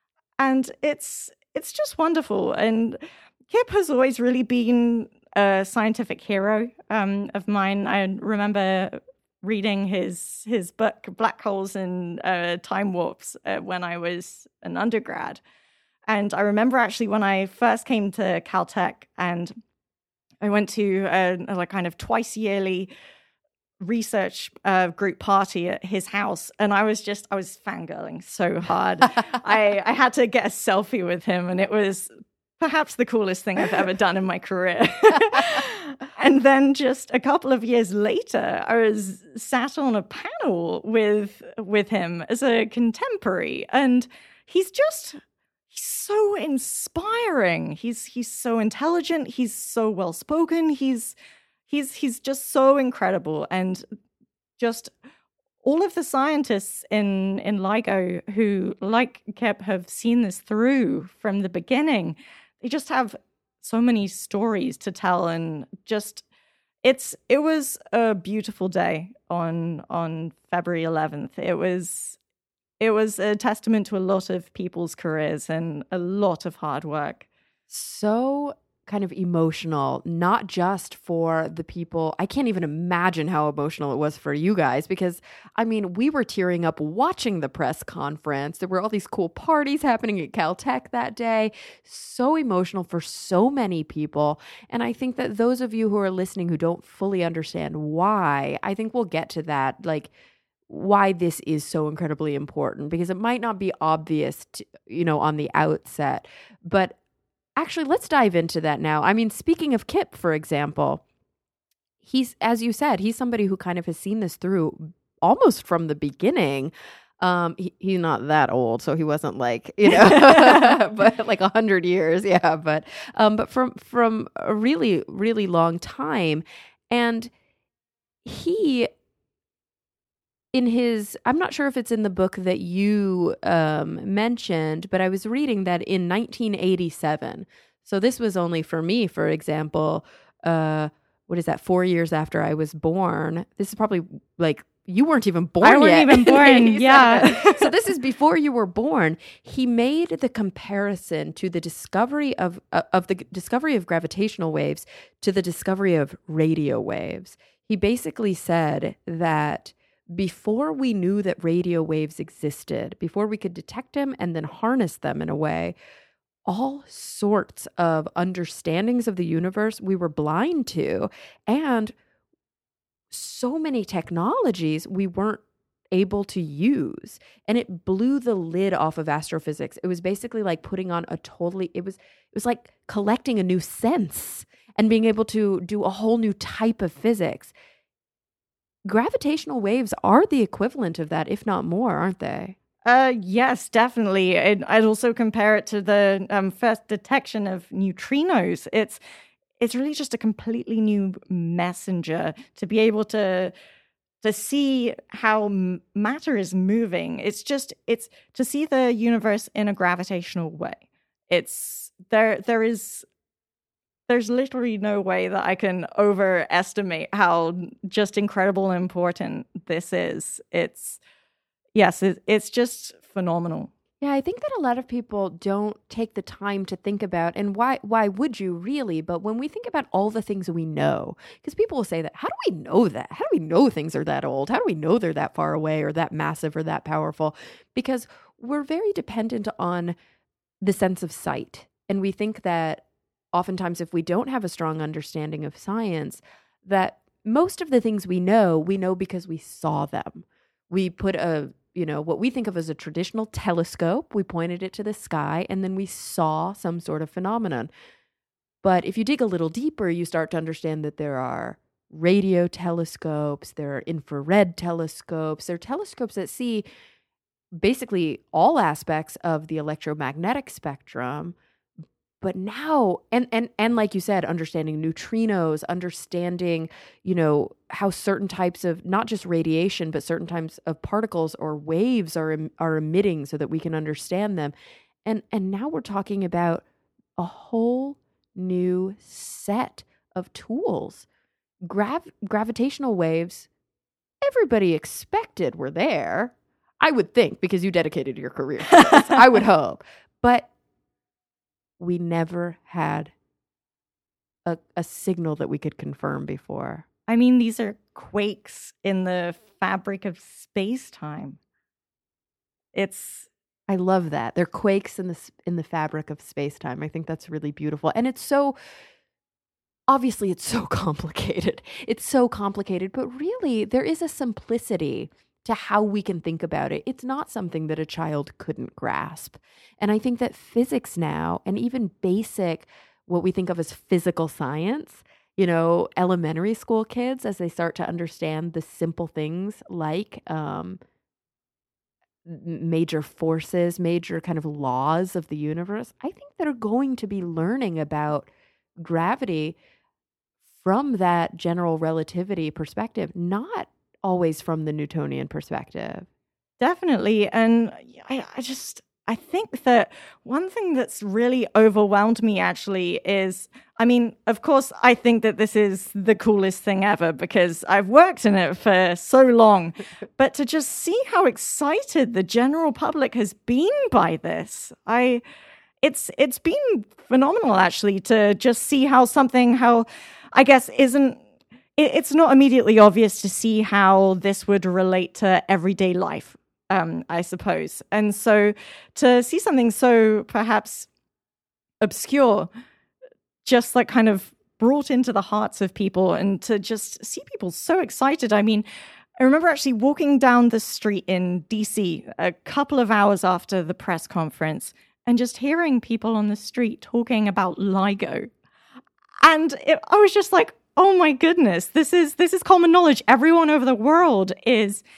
B: And it's it's just wonderful. And Kip has always really been a scientific hero um, of mine. I remember reading his his book Black Holes and uh, Time Warps uh, when I was an undergrad. And I remember actually when I first came to Caltech, and I went to a, a kind of twice yearly research uh, group party at his house, and I was just I was fangirling so hard. I, I had to get a selfie with him, and it was perhaps the coolest thing I've ever done in my career. And then just a couple of years later, I was sat on a panel with with him as a contemporary, and he's just he's so inspiring. He's he's so intelligent. He's so well spoken. He's He's he's just so incredible, and just all of the scientists in, in LIGO who, like Kip, have seen this through from the beginning, they just have so many stories to tell, and just it's it was a beautiful day on on February eleventh. It was it was a testament to a lot of people's careers and a lot of hard work.
A: So kind of emotional, not just for the people. I can't even imagine how emotional it was for you guys, because I mean, we were tearing up watching the press conference. There were all these cool parties happening at Caltech that day. So emotional for so many people. And I think that those of you who are listening who don't fully understand why, I think we'll get to that, like why this is so incredibly important, because it might not be obvious, to, you know, on the outset, but actually, let's dive into that now. I mean, speaking of Kip, for example, he's, as you said, he's somebody who kind of has seen this through almost from the beginning. Um, he, he's not that old, so he wasn't like, you know, but like a hundred years. Yeah. But, um, but from, from a really, really long time. And he, in his, I'm not sure if it's in the book that you um, mentioned, but I was reading that in nineteen eighty-seven, so this was only for me, for example, uh, what is that, four years after I was born. This is probably like, you weren't even born
B: I
A: yet.
B: I wasn't even born, yeah.
A: So this is before you were born. He made the comparison to the discovery of, uh, of the discovery of gravitational waves to the discovery of radio waves. He basically said that before we knew that radio waves existed, before we could detect them and then harness them in a way, all sorts of understandings of the universe we were blind to, and so many technologies we weren't able to use. And it blew the lid off of astrophysics. It was basically like putting on a totally, it was, it was like collecting a new sense and being able to do a whole new type of physics. Gravitational waves are the equivalent of that, if not more, aren't they?
B: Uh, yes, definitely. I'd, I'd also compare it to the um, first detection of neutrinos. It's it's really just a completely new messenger to be able to to see how m- matter is moving. It's just it's to see the universe in a gravitational way. It's there. There is. There's literally no way that I can overestimate how just incredible and important this is. It's, yes, it, it's just phenomenal.
A: Yeah, I think that a lot of people don't take the time to think about, and why why would you really? But when we think about all the things we know, because people will say that, how do we know that? How do we know things are that old? How do we know they're that far away or that massive or that powerful? Because we're very dependent on the sense of sight. And we think that oftentimes, if we don't have a strong understanding of science, that most of the things we know, we know because we saw them. We put a, you know, what we think of as a traditional telescope, we pointed it to the sky, and then we saw some sort of phenomenon. But if you dig a little deeper, you start to understand that there are radio telescopes, there are infrared telescopes, there are telescopes that see basically all aspects of the electromagnetic spectrum. But now, and, and and like you said, understanding neutrinos, understanding, you know, how certain types of, not just radiation, but certain types of particles or waves are are emitting so that we can understand them. And and now we're talking about a whole new set of tools. Grav- gravitational waves, everybody expected were there. I would think, because you dedicated your career to this, I would hope. But we never had a, a signal that we could confirm before.
B: I mean, these are quakes in the fabric of space-time. It's...
A: I love that. They're quakes in the in the fabric of space-time. I think that's really beautiful. And it's so... Obviously, it's so complicated. It's so complicated. But really, there is a simplicity to how we can think about it. It's not something that a child couldn't grasp. And I think that physics now, and even basic, what we think of as physical science, you know, elementary school kids, as they start to understand the simple things like um, major forces, major kind of laws of the universe, I think they're going to be learning about gravity from that general relativity perspective, not always from the Newtonian perspective.
B: Definitely. And I, I just, I think that one thing that's really overwhelmed me actually is, I mean, of course, I think that this is the coolest thing ever because I've worked in it for so long, but to just see how excited the general public has been by this, I, it's, it's been phenomenal actually to just see how something, how I guess isn't, it's not immediately obvious to see how this would relate to everyday life, um, I suppose. And so to see something so perhaps obscure, just like kind of brought into the hearts of people and to just see people so excited. I mean, I remember actually walking down the street in D C a couple of hours after the press conference and just hearing people on the street talking about LIGO. And it, I was just like, oh my goodness, this is this is common knowledge. Everyone over the world is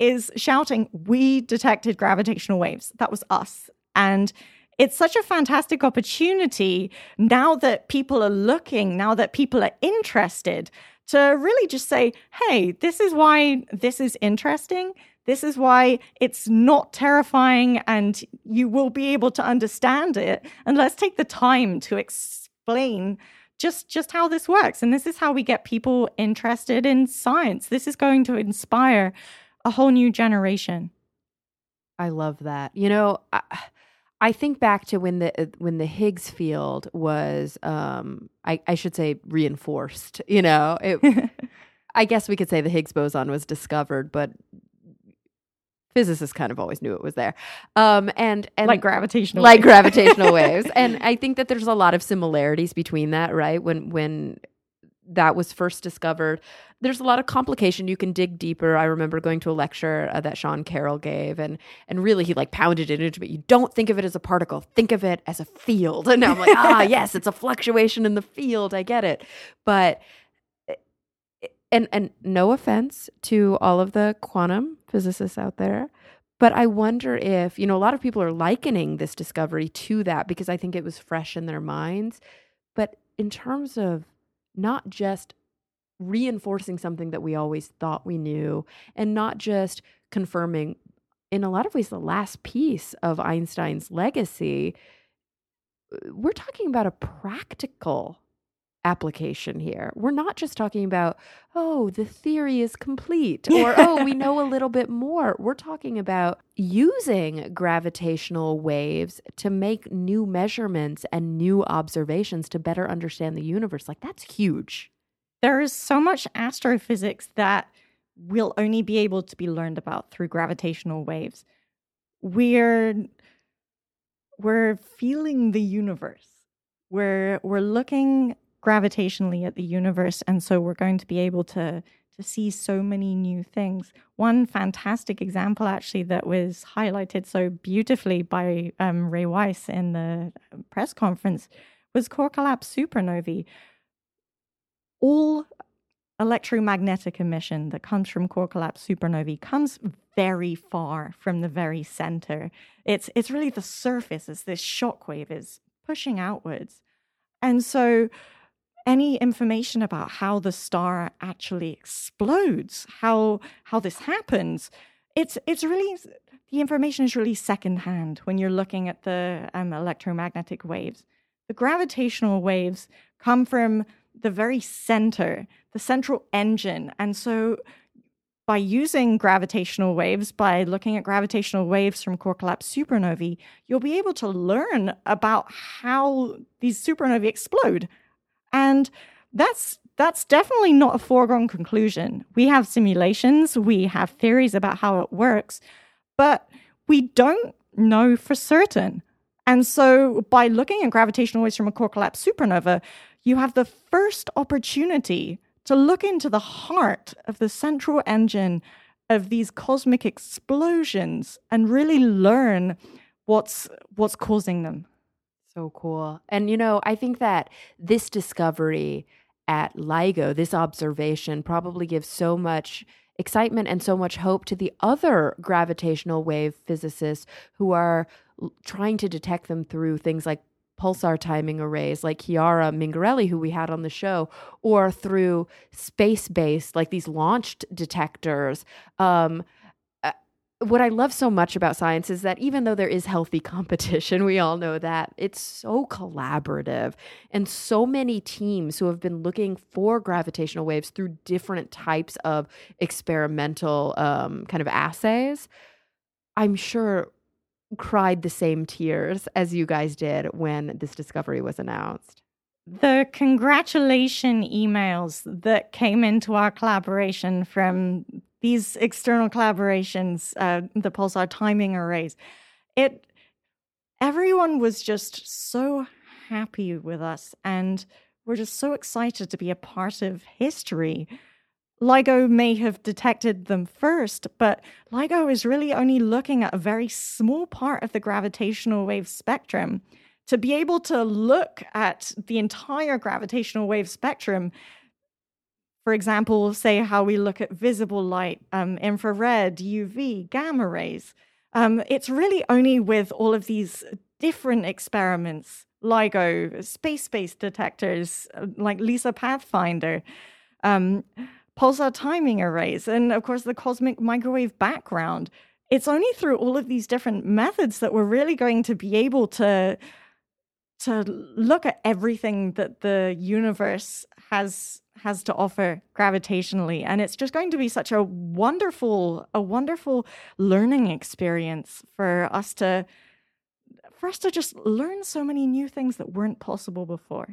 B: is shouting, "We detected gravitational waves." That was us. And it's such a fantastic opportunity now that people are looking, now that people are interested, to really just say, hey, this is why this is interesting. This is why it's not terrifying, and you will be able to understand it. And let's take the time to explain just, just how this works. And this is how we get people interested in science. This is going to inspire a whole new generation.
A: I love that. You know, I, I think back to when the when the Higgs field was, um, I, I should say, reinforced. You know, it, I guess we could say the Higgs boson was discovered, but physicists kind of always knew it was there. Um, and, and
B: like gravitational
A: like
B: waves.
A: gravitational waves. And I think that there's a lot of similarities between that, right? When when that was first discovered, there's a lot of complication. You can dig deeper. I remember going to a lecture uh, that Sean Carroll gave, and and really he like pounded it into me. You don't think of it as a particle. Think of it as a field. And now I'm like, ah, yes, it's a fluctuation in the field. I get it. But And and no offense to all of the quantum physicists out there, but I wonder if, you know, a lot of people are likening this discovery to that because I think it was fresh in their minds. But in terms of not just reinforcing something that we always thought we knew, and not just confirming, in a lot of ways, the last piece of Einstein's legacy, we're talking about a practical application here. We're not just talking about, oh, the theory is complete, or, oh, we know a little bit more. We're talking about using gravitational waves to make new measurements and new observations to better understand the universe. Like, that's huge.
B: There is so much astrophysics that will only be able to be learned about through gravitational waves. We're, we're feeling the universe. We're, we're looking gravitationally at the universe, and so we're going to be able to to see so many new things. One fantastic example, actually, that was highlighted so beautifully by um, Ray Weiss in the press conference was core collapse supernovae. All electromagnetic emission that comes from core collapse supernovae comes very far from the very center. It's it's really the surface as this shockwave is pushing outwards, and so any information about how the star actually explodes, how how this happens, it's it's really, the information is really secondhand when you're looking at the um, electromagnetic waves. The gravitational waves come from the very center, the central engine. And so by using gravitational waves, by looking at gravitational waves from core collapse supernovae, you'll be able to learn about how these supernovae explode. And that's that's definitely not a foregone conclusion. We have simulations, we have theories about how it works, but we don't know for certain. And so by looking at gravitational waves from a core collapse supernova, you have the first opportunity to look into the heart of the central engine of these cosmic explosions and really learn what's what's causing them.
A: So cool. And, you know, I think that this discovery at LIGO, this observation, probably gives so much excitement and so much hope to the other gravitational wave physicists who are l- trying to detect them through things like pulsar timing arrays, like Chiara Mingarelli, who we had on the show, or through space-based, like these launched detectors. Um, What I love so much about science is that even though there is healthy competition, we all know that, it's so collaborative. And so many teams who have been looking for gravitational waves through different types of experimental um, kind of assays, I'm sure cried the same tears as you guys did when this discovery was announced.
B: The congratulation emails that came into our collaboration from these external collaborations, uh, the pulsar timing arrays, it everyone was just so happy with us, and we're just so excited to be a part of history. LIGO may have detected them first, but LIGO is really only looking at a very small part of the gravitational wave spectrum. To be able to look at the entire gravitational wave spectrum for example, say how we look at visible light, um, infrared, U V, gamma rays. Um, it's really only with all of these different experiments, LIGO, space-based detectors uh, like LISA Pathfinder, um, pulsar timing arrays, and of course the cosmic microwave background. It's only through all of these different methods that we're really going to be able to, to look at everything that the universe has has to offer gravitationally. And it's just going to be such a wonderful, a wonderful learning experience for us to for us to just learn so many new things that weren't possible before.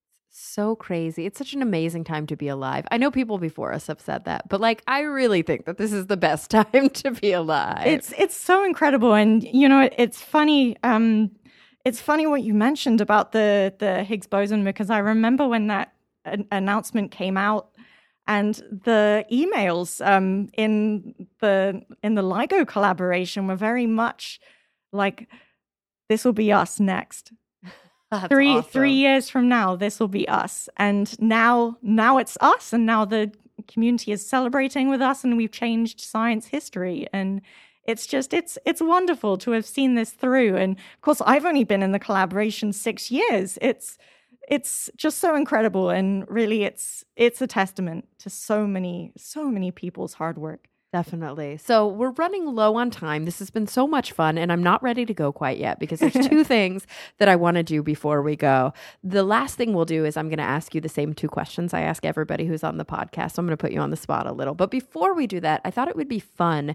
A: So crazy. It's such an amazing time to be alive. I know people before us have said that, but like I really think that this is the best time to be alive.
B: It's it's so incredible. And you know, it, it's funny um it's funny what you mentioned about the the Higgs boson, because I remember when that an announcement came out and the emails um in the in the LIGO collaboration were very much like, this will be us next.
A: That's
B: three
A: awesome.
B: three years from now, this will be us. And now now it's us, and now the community is celebrating with us, and we've changed science history. And it's just it's it's wonderful to have seen this through. And of course, I've only been in the collaboration six years. It's it's just so incredible, and really it's it's a testament to so many so many people's hard work.
A: Definitely. So we're running low on time. This has been so much fun, and I'm not ready to go quite yet because there's two things that I want to do before we go. The last thing we'll do is I'm going to ask you the same two questions I ask everybody who's on the podcast. So I'm going to put you on the spot a little. But before we do that, I thought it would be fun,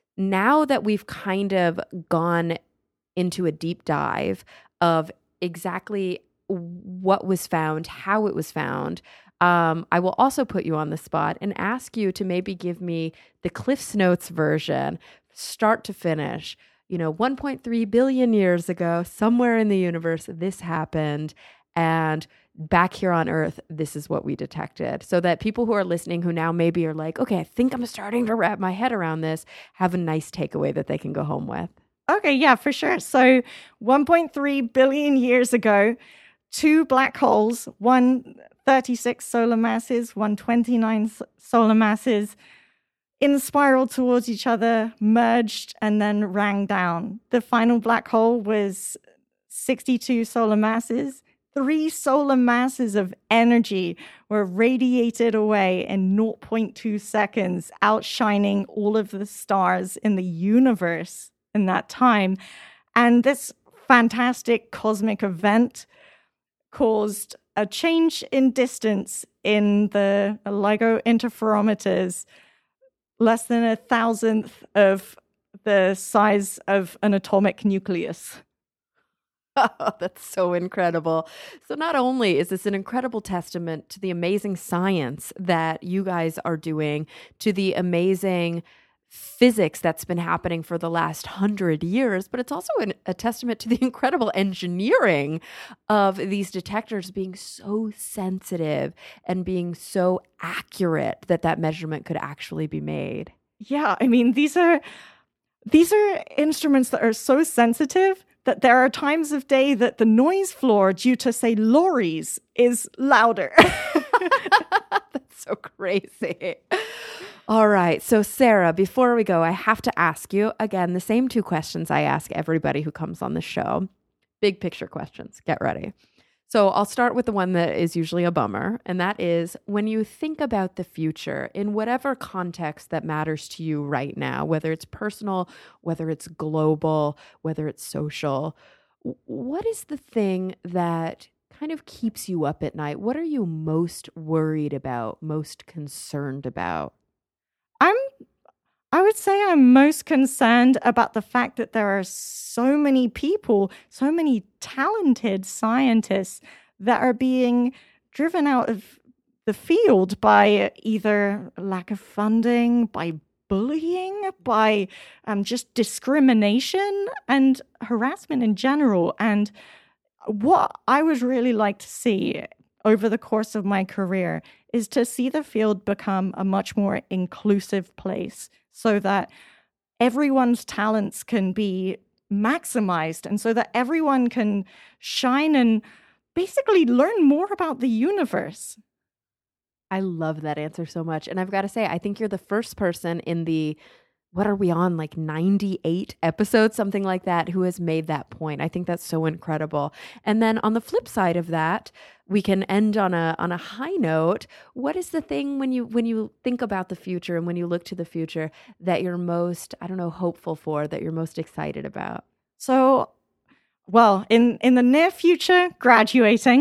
A: now that we've kind of gone into a deep dive of exactly what was found, how it was found, Um, I will also put you on the spot and ask you to maybe give me the Cliff's Notes version, start to finish. You know, one point three billion years ago, somewhere in the universe, this happened. And back here on Earth, this is what we detected. So that people who are listening who now maybe are like, okay, I think I'm starting to wrap my head around this, have a nice takeaway that they can go home with.
B: Okay, yeah, for sure. So one point three billion years ago, two black holes, one thirty-six solar masses, one twenty-nine solar masses, in spiral towards each other, merged, and then rang down. The final black hole was sixty-two solar masses. Three solar masses of energy were radiated away in zero point two seconds, outshining all of the stars in the universe in that time. And this fantastic cosmic event caused a change in distance in the LIGO interferometers, less than a thousandth of the size of an atomic nucleus.
A: Oh, that's so incredible. So not only is this an incredible testament to the amazing science that you guys are doing, to the amazing physics that's been happening for the last hundred years, but it's also an, a testament to the incredible engineering of these detectors being so sensitive and being so accurate that that measurement could actually be made.
B: Yeah, I mean, these are these are instruments that are so sensitive that there are times of day that the noise floor, due to, say, lorries, is louder.
A: That's so crazy. All right. So, Sarah, before we go, I have to ask you, again, the same two questions I ask everybody who comes on the show. Big picture questions. Get ready. So I'll start with the one that is usually a bummer, and that is, when you think about the future in whatever context that matters to you right now, whether it's personal, whether it's global, whether it's social, what is the thing that kind of keeps you up at night? What are you most worried about, most concerned about?
B: I'm I would say I'm most concerned about the fact that there are so many people, so many talented scientists that are being driven out of the field by either lack of funding, by bullying, by um, just discrimination and harassment in general. And what I would really like to see over the course of my career is to see the field become a much more inclusive place, so that everyone's talents can be maximized, and so that everyone can shine and basically learn more about the universe.
A: I love that answer so much. And I've got to say, I think you're the first person in the, what are we on, like ninety-eight episodes, something like that, who has made that point. I think that's so incredible. And then on the flip side of that, we can end on a on a high note. What is the thing when you when you think about the future and when you look to the future that you're most, I don't know, hopeful for, that you're most excited about?
B: So, well, in, in the near future, graduating.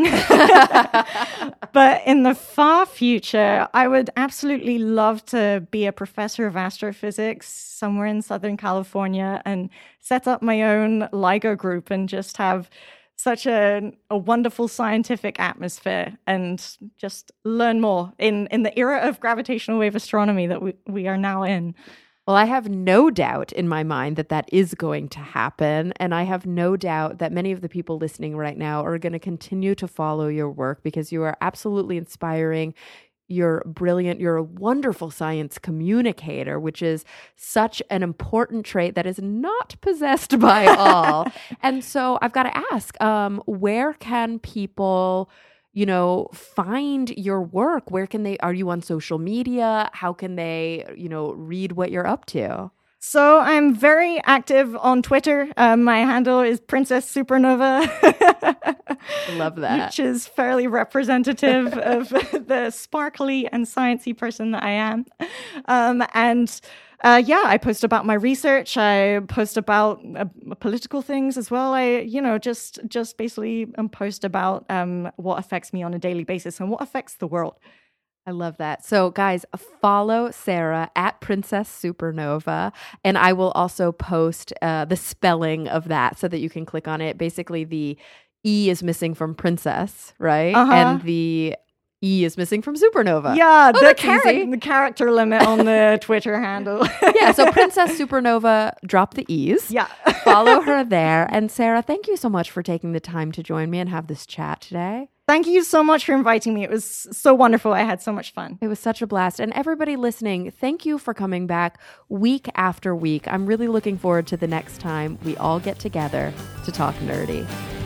B: But in the far future, I would absolutely love to be a professor of astrophysics somewhere in Southern California and set up my own LIGO group and just have such a, a wonderful scientific atmosphere and just learn more in, in the era of gravitational wave astronomy that we, we are now in.
A: Well, I have no doubt in my mind that that is going to happen. And I have no doubt that many of the people listening right now are going to continue to follow your work because you are absolutely inspiring. You're brilliant. You're a wonderful science communicator, which is such an important trait that is not possessed by all. And so I've got to ask, um, where can people, you know, find your work? Where can they, are you on social media? How can they, you know, read what you're up to?
B: So I'm very active on Twitter. Um, my handle is Princess Supernova.
A: Love that.
B: Which is fairly representative of the sparkly and sciencey person that I am. Um, and uh, yeah, I post about my research. I post about uh, political things as well. I, you know, just just basically um, post about um, what affects me on a daily basis and what affects the world.
A: I love that. So guys, follow Sarah at Princess Supernova. And I will also post uh, the spelling of that so that you can click on it. Basically, the E is missing from princess, right?
B: Uh-huh.
A: And the E is missing from supernova.
B: Yeah,
A: oh,
B: the,
A: char-
B: the character limit on the Twitter handle.
A: Yeah, so Princess Supernova, drop the E's.
B: Yeah.
A: Follow her there. And Sarah, thank you so much for taking the time to join me and have this chat today.
B: Thank you so much for inviting me. It was so wonderful. I had so much fun.
A: It was such a blast. And everybody listening, thank you for coming back week after week. I'm really looking forward to the next time we all get together to talk nerdy.